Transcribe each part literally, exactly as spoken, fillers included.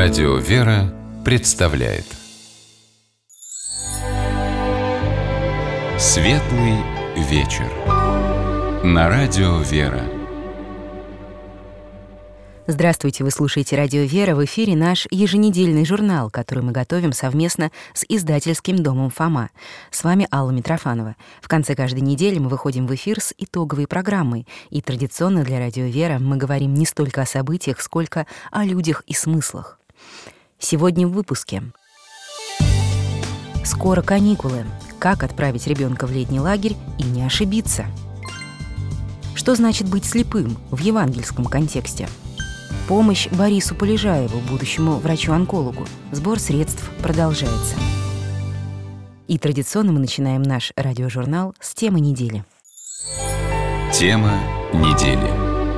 Радио «Вера» представляет Светлый вечер на Радио «Вера». Здравствуйте, вы слушаете «Радио Вера», в эфире наш еженедельный журнал, который мы готовим совместно с издательским домом «Фома». С вами Алла Митрофанова. В конце каждой недели мы выходим в эфир с итоговой программой, и традиционно для «Радио Вера» мы говорим не столько о событиях, сколько о людях и смыслах. Сегодня в выпуске. Скоро каникулы. Как отправить ребенка в летний лагерь и не ошибиться? Что значит быть слепым в евангельском контексте? Помощь Борису Полежаеву, будущему врачу-онкологу. Сбор средств продолжается. И традиционно мы начинаем наш радиожурнал с темы недели. Тема недели.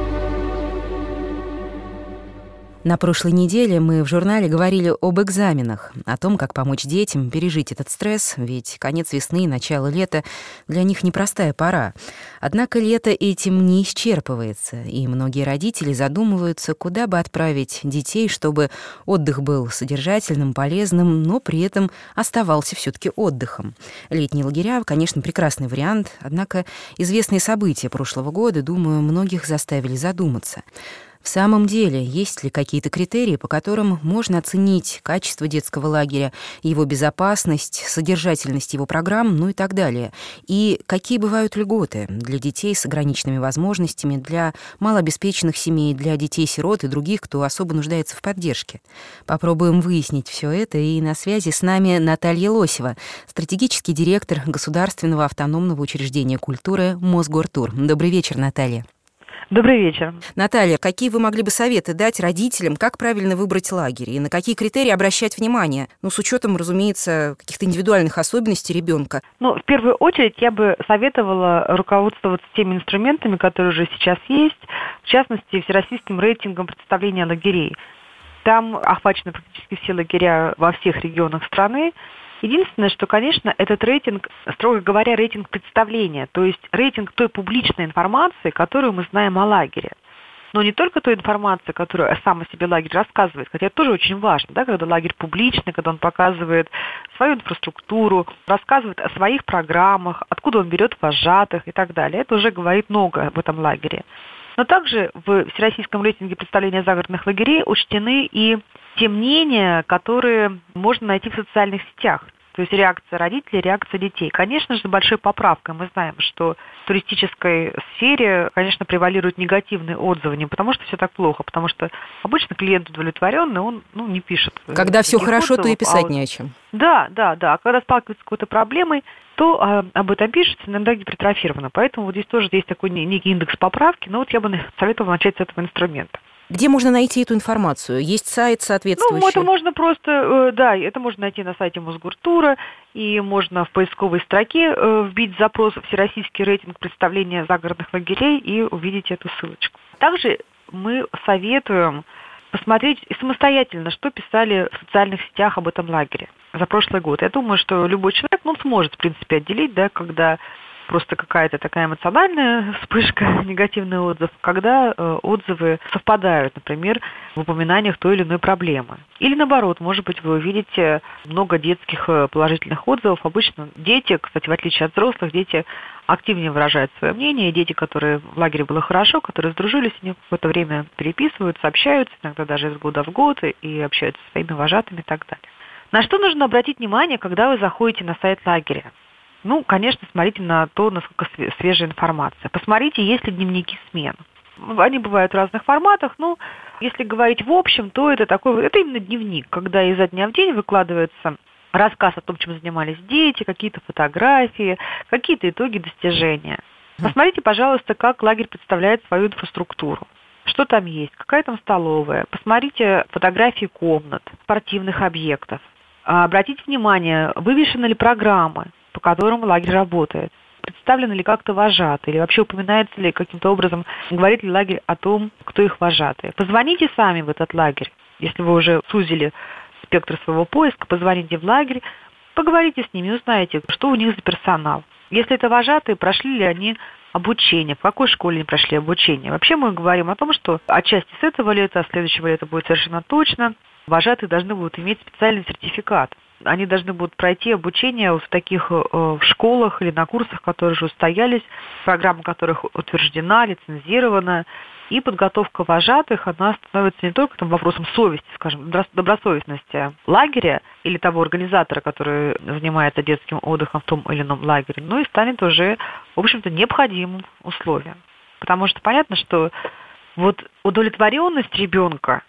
На прошлой неделе мы в журнале говорили об экзаменах, о том, как помочь детям пережить этот стресс, ведь конец весны и начало лета для них непростая пора. Однако лето этим не исчерпывается, и многие родители задумываются, куда бы отправить детей, чтобы отдых был содержательным, полезным, но при этом оставался все-таки отдыхом. Летние лагеря, конечно, прекрасный вариант, однако известные события прошлого года, думаю, многих заставили задуматься. В самом деле, есть ли какие-то критерии, по которым можно оценить качество детского лагеря, его безопасность, содержательность его программ, ну и так далее? И какие бывают льготы для детей с ограниченными возможностями, для малообеспеченных семей, для детей-сирот и других, кто особо нуждается в поддержке? Попробуем выяснить все это, и на связи с нами Наталья Лосева, стратегический директор Государственного автономного учреждения культуры Мосгортур. Добрый вечер, Наталья. Добрый вечер. Наталья, какие вы могли бы советы дать родителям, как правильно выбрать лагерь и на какие критерии обращать внимание? Ну, с учетом, разумеется, каких-то индивидуальных особенностей ребенка. Ну, в первую очередь я бы советовала руководствоваться теми инструментами, которые уже сейчас есть, в частности, всероссийским рейтингом представления лагерей. Там охвачены практически все лагеря во всех регионах страны. Единственное, что, конечно, этот рейтинг, строго говоря, рейтинг представления, то есть рейтинг той публичной информации, которую мы знаем о лагере. Но не только той информации, которую сам о себе лагерь рассказывает, хотя это тоже очень важно, да, когда лагерь публичный, когда он показывает свою инфраструктуру, рассказывает о своих программах, откуда он берет вожатых и так далее. Это уже говорит много об этом лагере. Но также в Всероссийском рейтинге представления загородных лагерей учтены и те мнения, которые можно найти в социальных сетях. То есть реакция родителей, реакция детей. Конечно же, с большой поправкой. Мы знаем, что в туристической сфере, конечно, превалируют негативные отзывы. Не потому что все так плохо, потому что обычно клиент удовлетворенный, он ну, не пишет. Когда все хорошо, отзывов, то и писать а... не о чем. Да, да, да. А когда сталкиваются с какой-то проблемой, то а, об этом пишется, иногда гипертрофировано. Поэтому вот здесь тоже есть такой некий индекс поправки. Но вот я бы советовала начать с этого инструмента. Где можно найти эту информацию? Есть сайт соответствующий? Ну, это можно просто, да, это можно найти на сайте Мосгортура, и можно в поисковой строке вбить запрос «Всероссийский рейтинг представления загородных лагерей» и увидеть эту ссылочку. Также мы советуем посмотреть самостоятельно, что писали в социальных сетях об этом лагере за прошлый год. Я думаю, что любой человек, ну, сможет, в принципе, отделить, да, когда просто какая-то такая эмоциональная вспышка, негативный отзыв, когда э, отзывы совпадают, например, в упоминаниях той или иной проблемы. Или наоборот, может быть, вы увидите много детских положительных отзывов. Обычно дети, кстати, в отличие от взрослых, дети активнее выражают свое мнение. И дети, которые в лагере было хорошо, которые сдружились, они в это время переписываются, общаются, иногда даже из года в год, и общаются со своими вожатыми и так далее. На что нужно обратить внимание, когда вы заходите на сайт лагеря? Ну, конечно, смотрите на то, насколько свежая информация. Посмотрите, есть ли дневники смен. Они бывают в разных форматах, но если говорить в общем, то это такой, это именно дневник, когда изо дня в день выкладывается рассказ о том, чем занимались дети, какие-то фотографии, какие-то итоги достижения. Посмотрите, пожалуйста, как лагерь представляет свою инфраструктуру. Что там есть, какая там столовая. Посмотрите фотографии комнат, спортивных объектов. Обратите внимание, вывешены ли программы, по которым лагерь работает. Представлены ли как-то вожатые, или вообще упоминается ли каким-то образом, говорит ли лагерь о том, кто их вожатые. Позвоните сами в этот лагерь, если вы уже сузили спектр своего поиска, позвоните в лагерь, поговорите с ними, узнаете, что у них за персонал. Если это вожатые, прошли ли они обучение, в какой школе они прошли обучение. Вообще мы говорим о том, что отчасти с этого лета, а следующего лета будет совершенно точно вожатые должны будут иметь специальный сертификат. Они должны будут пройти обучение в таких в школах или на курсах, которые уже устоялись, программа которых утверждена, лицензирована. И подготовка вожатых, она становится не только там, вопросом совести, скажем, добросовестности лагеря или того организатора, который занимается детским отдыхом в том или ином лагере, но и станет уже, в общем-то, необходимым условием. Потому что понятно, что вот удовлетворенность ребенка,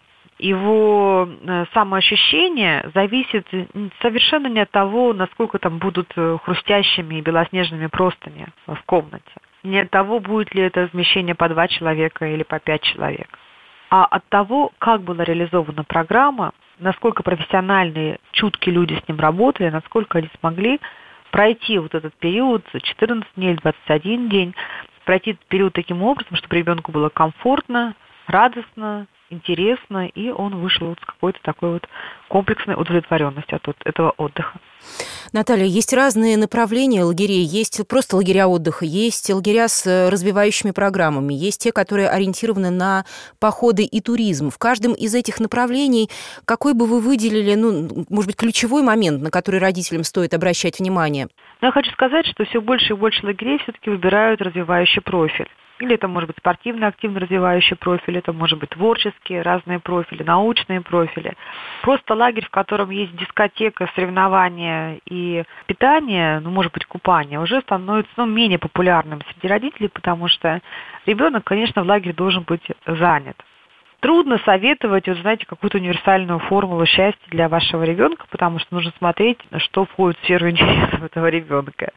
его самоощущение зависит совершенно не от того, насколько там будут хрустящими и белоснежными простыни в комнате. Не от того, будет ли это размещение по два человека или по пять человек, а от того, как была реализована программа, насколько профессиональные, чуткие люди с ним работали, насколько они смогли пройти вот этот период, четырнадцать дней, двадцать один день, пройти этот период таким образом, чтобы ребенку было комфортно, радостно, интересно, и он вышел вот с какой-то такой вот комплексной удовлетворенностью от этого отдыха. Наталья, есть разные направления лагерей. Есть просто лагеря отдыха, есть лагеря с развивающими программами, есть те, которые ориентированы на походы и туризм. В каждом из этих направлений какой бы вы выделили, ну, может быть, ключевой момент, на который родителям стоит обращать внимание? Но я хочу сказать, что все больше и больше лагерей все-таки выбирают развивающий профиль. Или это может быть спортивно активно развивающий профиль, это может быть творческие разные профили, научные профили. Просто лагерь, в котором есть дискотека, соревнования и питание, ну, может быть, купание, уже становится ну, менее популярным среди родителей, потому что ребенок, конечно, в лагере должен быть занят. Трудно советовать, вот, знаете, какую-то универсальную формулу счастья для вашего ребенка, потому что нужно смотреть, что входит в сферу интересов этого ребенка.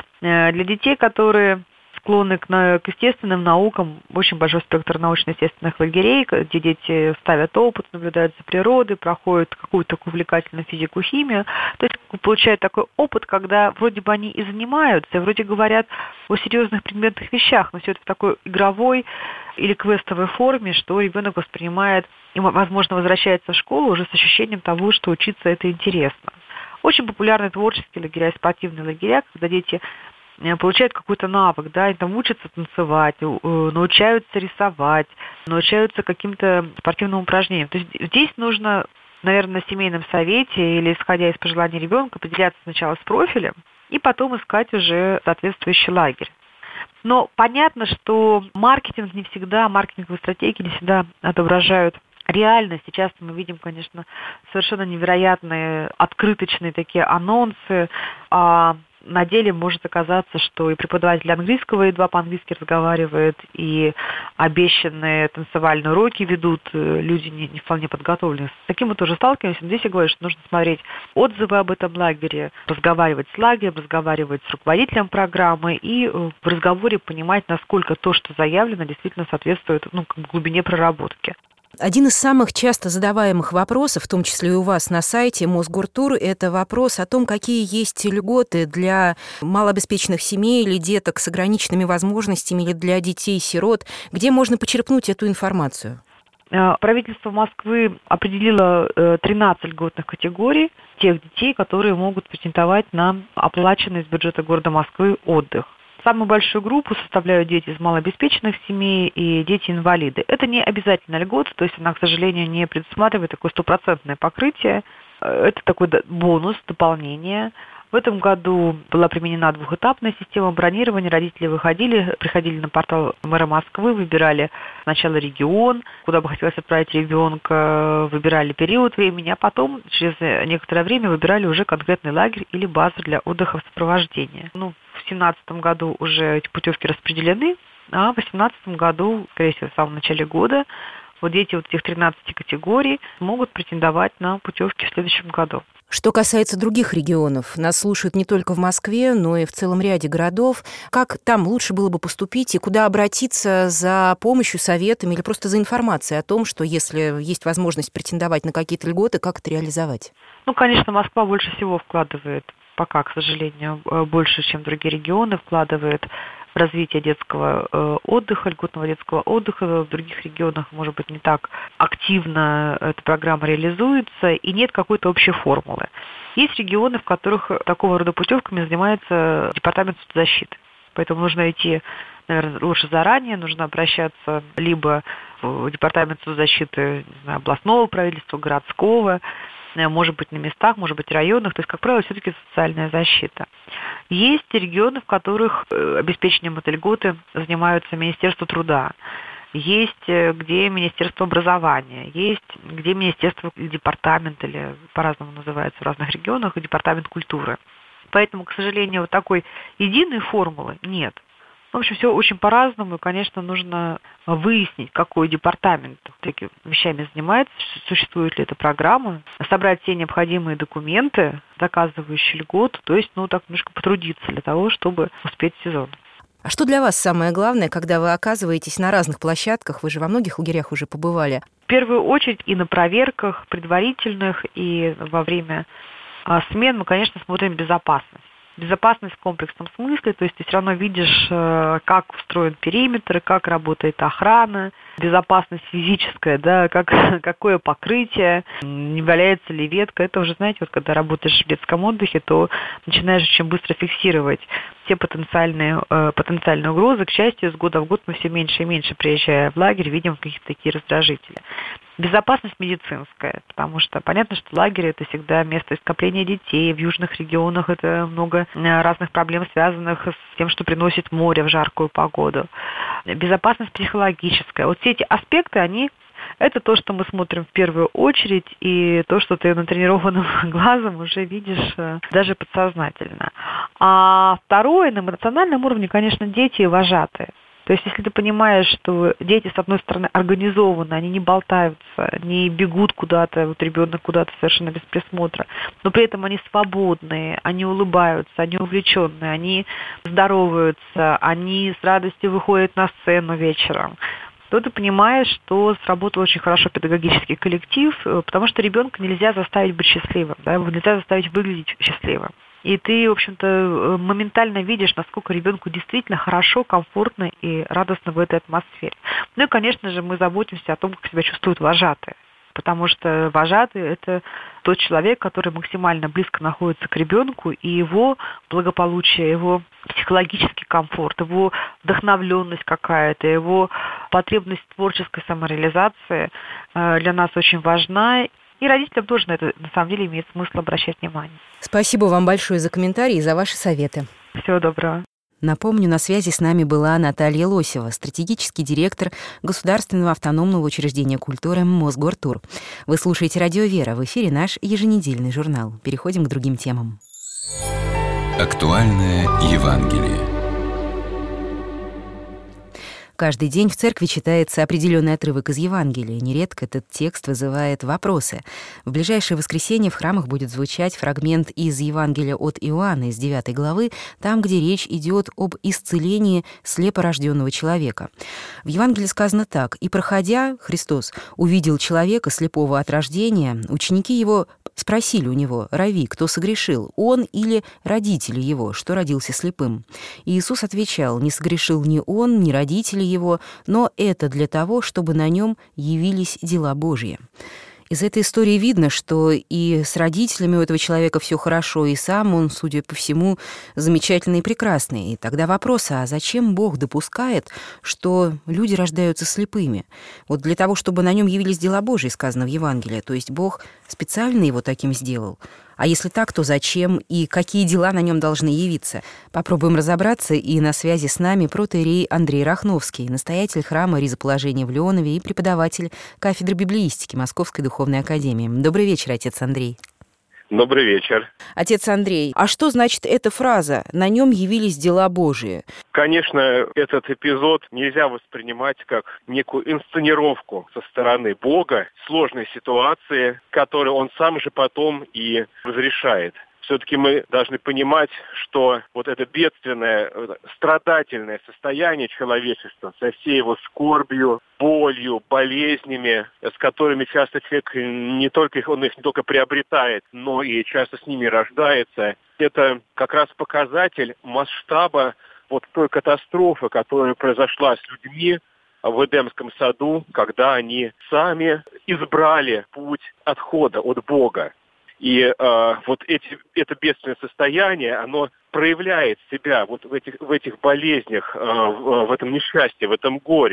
Для детей, которые склонны к, к естественным наукам, очень большой спектр научно-естественных лагерей, где дети ставят опыт, наблюдают за природой, проходят какую-то такую увлекательную физику, химию. То есть получают такой опыт, когда вроде бы они и занимаются, и вроде говорят о серьезных предметных вещах, но все это в такой игровой или квестовой форме, что ребенок воспринимает и, возможно, возвращается в школу уже с ощущением того, что учиться это интересно. Очень популярны творческие лагеря и спортивные лагеря, когда дети получают какой-то навык, да, и там учатся танцевать, научаются рисовать, научаются каким-то спортивным упражнениям. То есть здесь нужно, наверное, на семейном совете или исходя из пожеланий ребенка определяться сначала с профилем и потом искать уже соответствующий лагерь. Но понятно, что маркетинг не всегда, маркетинговые стратегии не всегда отображают реальность. И часто мы видим, конечно, совершенно невероятные открыточные такие анонсы, а на деле может оказаться, что и преподаватель английского едва по-английски разговаривает, и обещанные танцевальные уроки ведут люди не, не вполне подготовленные. С таким мы тоже сталкиваемся. Здесь я говорю, что нужно смотреть отзывы об этом лагере, разговаривать с лагерем, разговаривать с руководителем программы и в разговоре понимать, насколько то, что заявлено, действительно соответствует ну, глубине проработки. Один из самых часто задаваемых вопросов, в том числе и у вас на сайте Мосгортур, это вопрос о том, какие есть льготы для малообеспеченных семей или деток с ограниченными возможностями или для детей-сирот. Где можно почерпнуть эту информацию? Правительство Москвы определило тринадцать льготных категорий тех детей, которые могут претендовать на оплаченный из бюджета города Москвы отдых. Самую большую группу составляют дети из малообеспеченных семей и дети-инвалиды. Это не обязательно льгота, то есть она, к сожалению, не предусматривает такое стопроцентное покрытие. Это такой бонус, дополнение. В этом году была применена двухэтапная система бронирования. Родители выходили, приходили на портал мэра Москвы, выбирали сначала регион, куда бы хотелось отправить ребенка, выбирали период времени, а потом через некоторое время выбирали уже конкретный лагерь или базу для отдыха в сопровождении. Ну, в две тысячи семнадцатом году уже эти путевки распределены, а в две тысячи восемнадцатом году, скорее всего, в самом начале года, вот дети вот этих тринадцати категорий могут претендовать на путевки в следующем году. Что касается других регионов, нас слушают не только в Москве, но и в целом ряде городов. Как там лучше было бы поступить и куда обратиться за помощью, советами или просто за информацией о том, что если есть возможность претендовать на какие-то льготы, как это реализовать? Ну, конечно, Москва больше всего вкладывает, пока, к сожалению, больше, чем другие регионы, вкладывает в развитие детского э, отдыха, льготного детского отдыха. В других регионах, может быть, не так активно эта программа реализуется, и нет какой-то общей формулы. Есть регионы, в которых такого рода путевками занимается Департамент соцзащиты. Поэтому нужно идти, наверное, лучше заранее, нужно обращаться либо в департамент соцзащиты, не знаю, областного правительства, городского, может быть, на местах, может быть, районах. То есть, как правило, все-таки социальная защита. Есть регионы, в которых обеспечением этой льготы занимаются Министерство труда. Есть где Министерство образования, есть где Министерство, департамент, или по-разному называется в разных регионах, департамент культуры. Поэтому, к сожалению, вот такой единой формулы нет. В общем, все очень по-разному, и, конечно, нужно выяснить, какой департамент такими вещами занимается, существует ли эта программа, собрать все необходимые документы, доказывающие льготу, то есть, ну, так немножко потрудиться для того, чтобы успеть в сезон. А что для вас самое главное, когда вы оказываетесь на разных площадках? Вы же во многих лагерях уже побывали. В первую очередь и на проверках предварительных, и во время смен мы, конечно, смотрим безопасность. Безопасность в комплексном смысле, то есть ты все равно видишь, как устроен периметр, как работает охрана, безопасность физическая, да, как, какое покрытие, не валяется ли ветка. Это уже, знаете, вот когда работаешь в детском отдыхе, то начинаешь очень быстро фиксировать все потенциальные, э, потенциальные угрозы. К счастью, с года в год мы все меньше и меньше, приезжая в лагерь, видим какие-то такие раздражители. Безопасность медицинская, потому что понятно, что лагерь – это всегда место скопления детей. В южных регионах это много разных проблем, связанных с тем, что приносит море в жаркую погоду. Безопасность психологическая. Вот все эти аспекты, они это то, что мы смотрим в первую очередь, и то, что ты натренированным глазом уже видишь даже подсознательно. А второе, на эмоциональном уровне, конечно, дети и вожатые. То есть, если ты понимаешь, что дети, с одной стороны, организованы, они не болтаются, не бегут куда-то, вот ребенок куда-то совершенно без присмотра, но при этом они свободные, они улыбаются, они увлеченные, они здороваются, они с радостью выходят на сцену вечером, то ты понимаешь, что сработал очень хорошо педагогический коллектив, потому что ребенка нельзя заставить быть счастливым, да, его нельзя заставить выглядеть счастливым. И ты, в общем-то, моментально видишь, насколько ребенку действительно хорошо, комфортно и радостно в этой атмосфере. Ну и, конечно же, мы заботимся о том, как себя чувствуют вожатые. Потому что вожатый – это тот человек, который максимально близко находится к ребенку, и его благополучие, его психологический комфорт, его вдохновленность какая-то, его потребность в творческой самореализации для нас очень важна. И родителям тоже на это, на самом деле, имеет смысл обращать внимание. Спасибо вам большое за комментарии и за ваши советы. Всего доброго. Напомню, на связи с нами была Наталья Лосева, стратегический директор Государственного автономного учреждения культуры Мосгортур. Вы слушаете «Радио Вера», в эфире наш еженедельный журнал. Переходим к другим темам. Актуальное Евангелие. Каждый день в церкви читается определенный отрывок из Евангелия. Нередко этот текст вызывает вопросы. В ближайшее воскресенье в храмах будет звучать фрагмент из Евангелия от Иоанна, из девятой главы, там, где речь идет об исцелении слепорожденного человека. В Евангелии сказано так: «И, проходя, Христос увидел человека, слепого от рождения. Ученики его спросили у него: Рави, кто согрешил, он или родители его, что родился слепым? И Иисус отвечал: не согрешил ни он, ни родители его, но это для того, чтобы на нем явились дела Божьи». Из этой истории видно, что и с родителями у этого человека все хорошо, и сам он, судя по всему, замечательный и прекрасный. И тогда вопрос: а зачем Бог допускает, что люди рождаются слепыми? Вот для того, чтобы на нем явились дела Божьи, сказано в Евангелии. То есть Бог специально его таким сделал. А если так, то зачем и какие дела на нем должны явиться? Попробуем разобраться, и на связи с нами протоиерей Андрей Рахновский, настоятель храма Ризоположения в Леонове и преподаватель кафедры библеистики Московской духовной академии. Добрый вечер, отец Андрей. Добрый вечер. Отец Андрей, а что значит эта фраза «на нем явились дела Божии»? Конечно, этот эпизод нельзя воспринимать как некую инсценировку со стороны Бога сложной ситуации, которую он сам же потом и разрешает. Все-таки мы должны понимать, что вот это бедственное, страдательное состояние человечества со всей его скорбью, болью, болезнями, с которыми часто человек не только их, он их не только приобретает, но и часто с ними рождается, это как раз показатель масштаба вот той катастрофы, которая произошла с людьми в Эдемском саду, когда они сами избрали путь отхода от Бога. И э, вот эти, это бедственное состояние, оно проявляет себя вот в этих, в этих болезнях, э, в, в этом несчастье, в этом горе.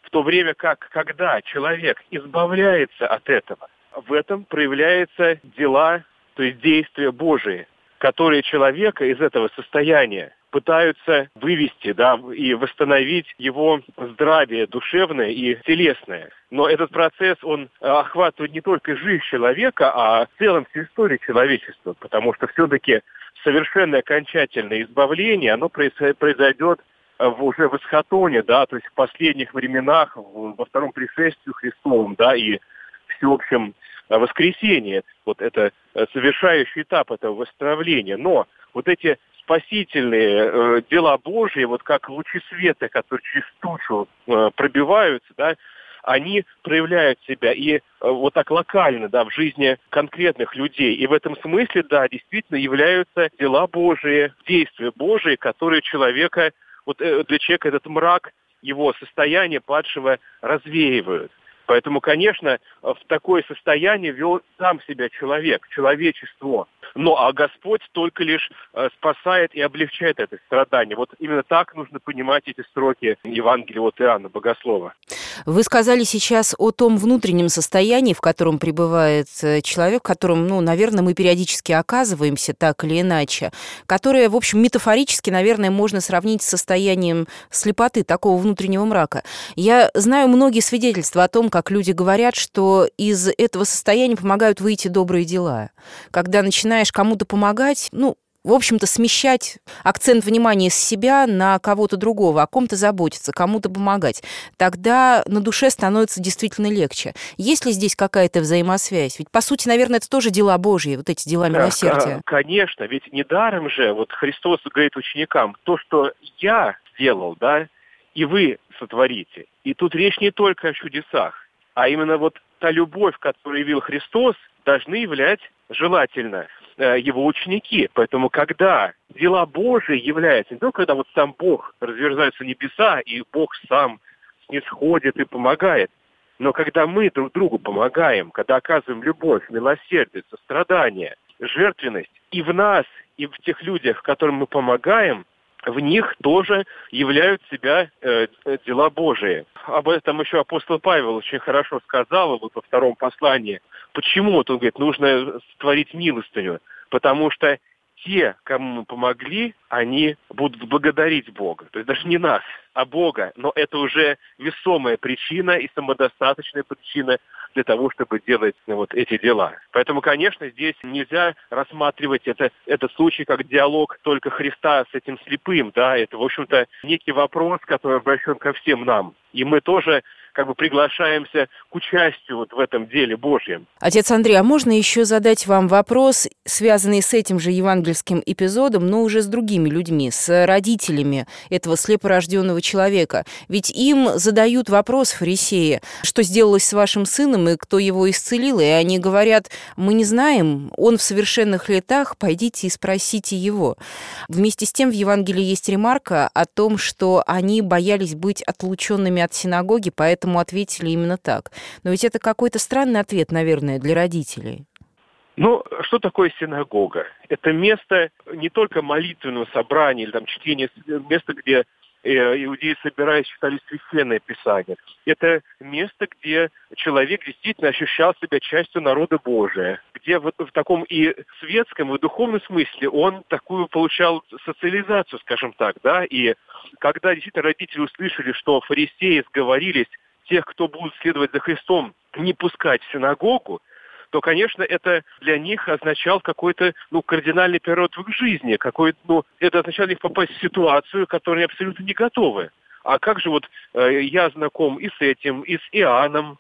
В то время как, когда человек избавляется от этого, в этом проявляются дела, то есть действия Божии, которые человека из этого состояния пытаются вывести, да, и восстановить его здравие душевное и телесное. Но этот процесс, он охватывает не только жизнь человека, а в целом всю историю человечества, потому что все-таки совершенное окончательное избавление, оно произойдет в, уже в эсхатоне, да, то есть в последних временах, во втором пришествии Христовом, да, и всеобщем воскресении. Вот это совершающий этап этого восстановления. Но вот эти спасительные э, дела Божьи, вот как лучи света, которые через тучу э, пробиваются, да, они проявляют себя и э, вот так локально, да, в жизни конкретных людей. И в этом смысле, да, действительно являются дела Божии, действия Божии, которые человека, вот э, для человека этот мрак, его состояние падшего развеивают. Поэтому, конечно, в такое состояние вел сам себя человек, человечество. Но а Господь только лишь спасает и облегчает это страдание. Вот именно так нужно понимать эти строки Евангелия от Иоанна Богослова. Вы сказали сейчас о том внутреннем состоянии, в котором пребывает человек, в котором, ну, наверное, мы периодически оказываемся так или иначе, которое, в общем, метафорически, наверное, можно сравнить с состоянием слепоты, такого внутреннего мрака. Я знаю многие свидетельства о том, как люди говорят, что из этого состояния помогают выйти добрые дела. Когда начинаешь кому-то помогать, ну, в общем-то, смещать акцент внимания с себя на кого-то другого, о ком-то заботиться, кому-то помогать, тогда на душе становится действительно легче. Есть ли здесь какая-то взаимосвязь? Ведь, по сути, наверное, это тоже дела Божьи, вот эти дела милосердия. Конечно, ведь недаром же вот Христос говорит ученикам, то, что я сделал, да, и вы сотворите. И тут речь не только о чудесах, а именно вот та любовь, которую явил Христос, должны являть желательно его ученики. Поэтому, когда дела Божии являются, не только когда вот сам Бог разверзаются небеса, и Бог сам снисходит и помогает, но когда мы друг другу помогаем, когда оказываем любовь, милосердие, сострадание, жертвенность, и в нас, и в тех людях, которым мы помогаем, в них тоже являют себя э, дела Божии. Об этом еще апостол Павел очень хорошо сказал вот во втором послании. Почему? Вот он говорит, нужно творить милостыню, потому что те, кому мы помогли, они будут благодарить Бога. То есть даже не нас, а Бога. Но это уже весомая причина и самодостаточная причина для того, чтобы делать вот эти дела. Поэтому, конечно, здесь нельзя рассматривать это, этот случай как диалог только Христа с этим слепым. Да? Это, в общем-то, некий вопрос, который обращен ко всем нам. И мы тоже как бы приглашаемся к участию вот в этом деле Божьем. Отец Андрей, а можно еще задать вам вопрос, связанный с этим же евангельским эпизодом, но уже с другими людьми, с родителями этого слепорожденного человека? Ведь им задают вопрос фарисеи, что сделалось с вашим сыном и кто его исцелил, и они говорят, мы не знаем, он в совершенных летах, пойдите и спросите его. Вместе с тем в Евангелии есть ремарка о том, что они боялись быть отлученными от синагоги, поэтому ответили именно так. Но ведь это какой-то странный ответ, наверное, для родителей. Ну, что такое синагога? Это место не только молитвенного собрания или там чтения, место, где э, иудеи, собираясь, читали священное писание. Это место, где человек действительно ощущал себя частью народа Божия, где вот в таком и светском, и духовном смысле он такую получал социализацию, скажем так, да, и когда действительно родители услышали, что фарисеи сговорились тех, кто будут следовать за Христом, не пускать в синагогу, то, конечно, это для них означало какой-то, ну, кардинальный период в их жизни. Какой, ну, это означало их попасть в ситуацию, к которой они абсолютно не готовы. А как же вот э, я знаком и с этим, и с Иоанном,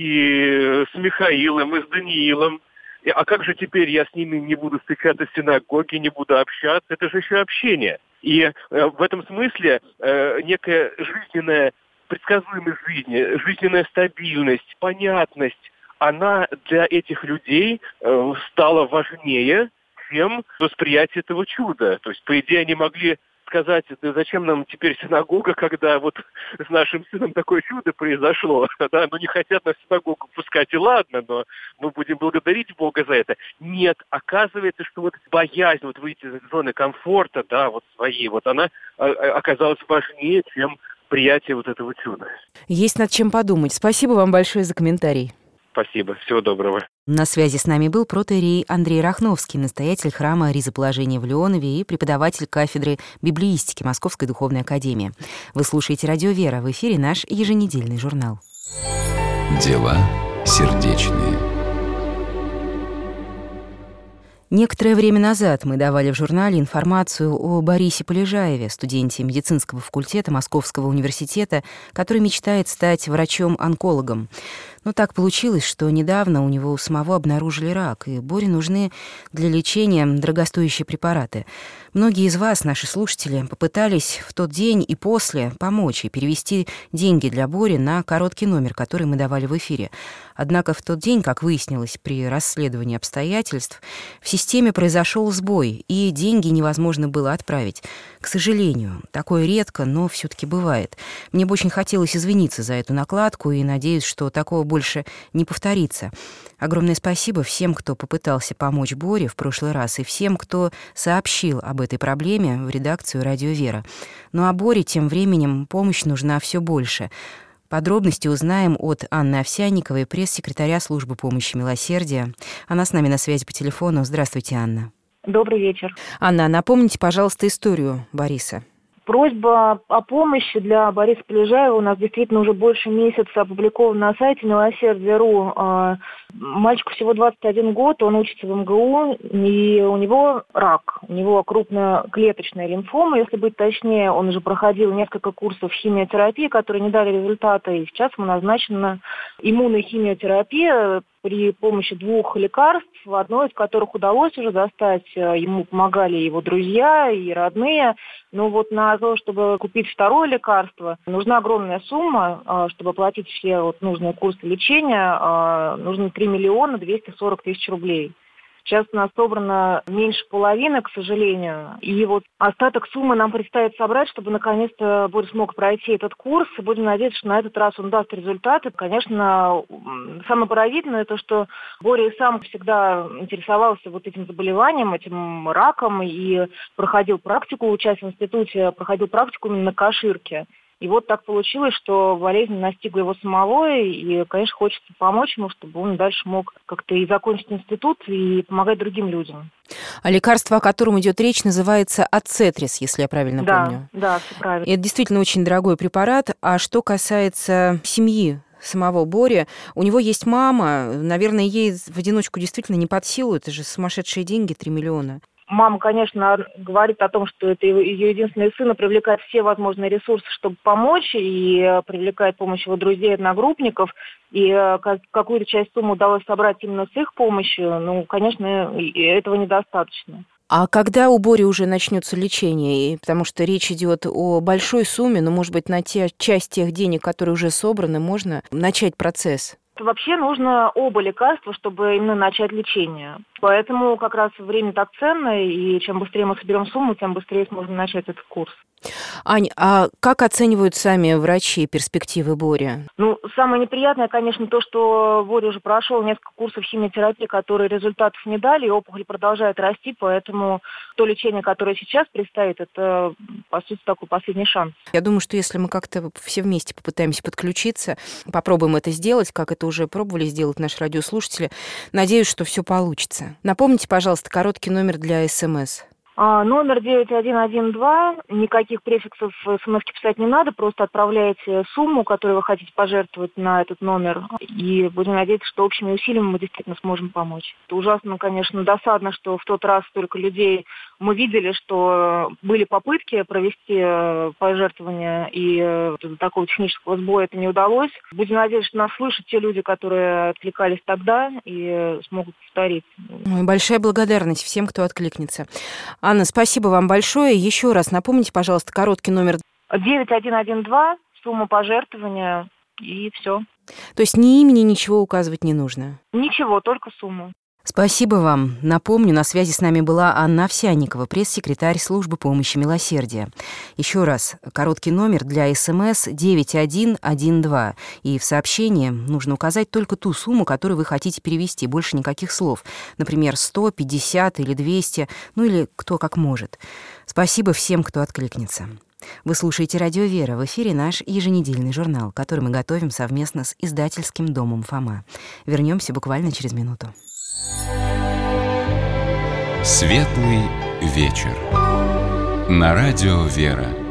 и с Михаилом, и с Даниилом. И, а как же теперь я с ними не буду встречаться в синагоге, не буду общаться? Это же еще общение. И э, в этом смысле э, некая жизненная предсказуемость жизни, жизненная стабильность, понятность, она для этих людей э, стала важнее, чем восприятие этого чуда. То есть, по идее, они могли сказать, да зачем нам теперь синагога, когда вот с нашим сыном такое чудо произошло. Да? Ну, не хотят нас в синагогу пускать, и ладно, но мы будем благодарить Бога за это. Нет, оказывается, что вот боязнь вот выйти из зоны комфорта, да, вот своей, вот она оказалась важнее, чем приятия вот этого чуда. Есть над чем подумать. Спасибо вам большое за комментарий. Спасибо. Всего доброго. На связи с нами был протоиерей Андрей Рахновский, настоятель храма Ризоположения в Леонове и преподаватель кафедры библеистики Московской духовной академии. Вы слушаете «Радио Вера», в эфире наш еженедельный журнал. Дела сердечные. Некоторое время назад мы давали в журнале информацию о Борисе Полежаеве, студенте медицинского факультета Московского университета, который мечтает стать врачом-онкологом. Но так получилось, что недавно у него у самого обнаружили рак, и Боре нужны для лечения дорогостоящие препараты. Многие из вас, наши слушатели, попытались в тот день и после помочь и перевести деньги для Бори на короткий номер, который мы давали в эфире. Однако в тот день, как выяснилось при расследовании обстоятельств, в системе произошел сбой, и деньги невозможно было отправить. К сожалению, такое редко, но все-таки бывает. Мне бы очень хотелось извиниться за эту накладку, и надеюсь, что такого больше не повторится. Огромное спасибо всем, кто попытался помочь Боре в прошлый раз, и всем, кто сообщил об этой проблеме в редакцию «Радио Вера». Ну а Боре тем временем помощь нужна все больше. Подробности узнаем от Анны Овсянниковой, пресс-секретаря службы помощи милосердия. Она с нами на связи по телефону. Здравствуйте, Анна. Добрый вечер. Анна, напомните, пожалуйста, историю Бориса. Просьба о помощи для Бориса Полежаева у нас действительно уже больше месяца опубликована на сайте милосердие точка ру. Мальчику всего двадцать один год, он учится в эм гэ у, и у него рак. У него крупноклеточная лимфома, если быть точнее. Он уже проходил несколько курсов химиотерапии, которые не дали результата, и сейчас ему назначена иммунная химиотерапия при помощи двух лекарств, одно из которых удалось уже достать. Ему помогали его друзья и родные. Но вот на то, чтобы купить второе лекарство, нужна огромная сумма, чтобы оплатить все вот нужные курсы лечения. Нужно три миллиона двести сорок тысяч рублей. Сейчас у нас собрано меньше половины, к сожалению. И вот остаток суммы нам предстоит собрать, чтобы наконец-то Боря смог пройти этот курс. И будем надеяться, что на этот раз он даст результаты. Конечно, самое поразительное то, что Боря и сам всегда интересовался вот этим заболеванием, этим раком, и проходил практику, учась в институте, проходил практику именно на Каширке. И вот так получилось, что болезнь настигла его самого, и, конечно, хочется помочь ему, чтобы он дальше мог как-то и закончить институт, и помогать другим людям. А лекарство, о котором идет речь, называется ацетрис, если я правильно да, помню. Да, все правильно. И это действительно очень дорогой препарат. А что касается семьи самого Бори, у него есть мама, наверное, ей в одиночку действительно не под силу, это же сумасшедшие деньги, три миллиона. Мама, конечно, говорит о том, что это ее единственный сын, и привлекает все возможные ресурсы, чтобы помочь, и привлекает помощь его друзей, одногруппников. И какую-то часть суммы удалось собрать именно с их помощью. Ну, конечно, этого недостаточно. А когда у Бори уже начнется лечение? Потому что речь идет о большой сумме, но, может быть, на те часть тех денег, которые уже собраны, можно начать процесс? Вообще нужно оба лекарства, чтобы именно начать лечение. Поэтому как раз время так ценно, и чем быстрее мы соберем сумму, тем быстрее сможем начать этот курс. Ань, а как оценивают сами врачи перспективы Бори? Ну, самое неприятное, конечно, то, что Боря уже прошел несколько курсов химиотерапии, которые результатов не дали, и опухоль продолжает расти, поэтому то лечение, которое сейчас предстоит, это, по сути, такой последний шанс. Я думаю, что если мы как-то все вместе попытаемся подключиться, попробуем это сделать, как это уже пробовали сделать наши радиослушатели, надеюсь, что все получится. Напомните, пожалуйста, короткий номер для СМС. А, номер девять один один два, никаких префиксов смс-ки писать не надо, просто отправляете сумму, которую вы хотите пожертвовать на этот номер, и будем надеяться, что общими усилиями мы действительно сможем помочь. Это ужасно, конечно, досадно, что в тот раз столько людей мы видели, что были попытки провести пожертвования, и такого технического сбоя это не удалось. Будем надеяться, что нас слышат те люди, которые откликались тогда, и смогут повторить. Большая благодарность всем, кто откликнется. Анна, спасибо вам большое. Еще раз напомните, пожалуйста, короткий номер. девять один один два, сумма пожертвования, и все. То есть ни имени, ничего указывать не нужно? Ничего, только сумму. Спасибо вам. Напомню, на связи с нами была Анна Овсянникова, пресс-секретарь службы помощи милосердия. Еще раз, короткий номер для СМС девять один один два. И в сообщении нужно указать только ту сумму, которую вы хотите перевести, больше никаких слов. Например, сто, пятьдесят или двести, ну или кто как может. Спасибо всем, кто откликнется. Вы слушаете «Радио Вера». В эфире наш еженедельный журнал, который мы готовим совместно с издательским домом «Фома». Вернемся буквально через минуту. Светлый вечер. На радио «Вера».